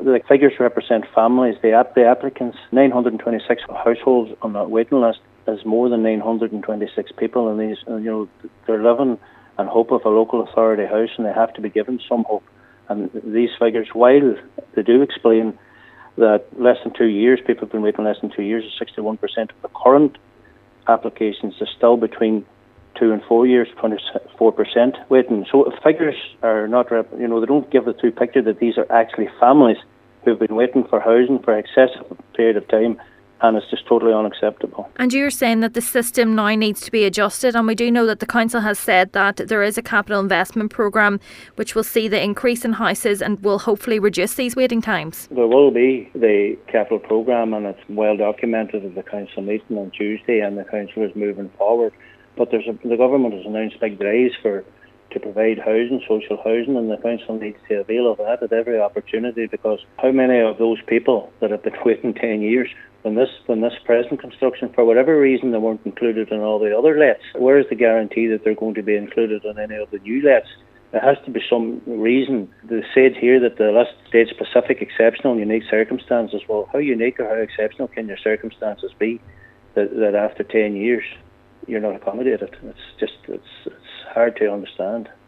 The figures represent families. The applicants, 926 households on that waiting list, is more than 926 people, and these, they're living and hope of a local authority house, and they have to be given some hope. And these figures, while they do explain that less than 2 years, people have been waiting less than 2 years, 61% of the current applications are still between 2 and 4 years, 24% waiting. So if figures are not, they don't give the true picture that these are actually families who've been waiting for housing for an excessive period of time, and it's just totally unacceptable. And you're saying that the system now needs to be adjusted, and we do know that the council has said that there is a capital investment programme which will see the increase in houses and will hopefully reduce these waiting times. There will be the capital programme, and it's well documented at the council meeting on Tuesday, and the council is moving forward. But the government has announced big drives to provide housing, social housing, and the council needs to avail of that at every opportunity, because how many of those people that have been waiting 10 years when this present construction, for whatever reason, they weren't included in all the other lets, where is the guarantee that they're going to be included in any of the new lets? There has to be some reason. They said here that the list states specific, exceptional and unique circumstances. Well, how unique or how exceptional can your circumstances be that after 10 years you're not accommodated? It's hard to understand.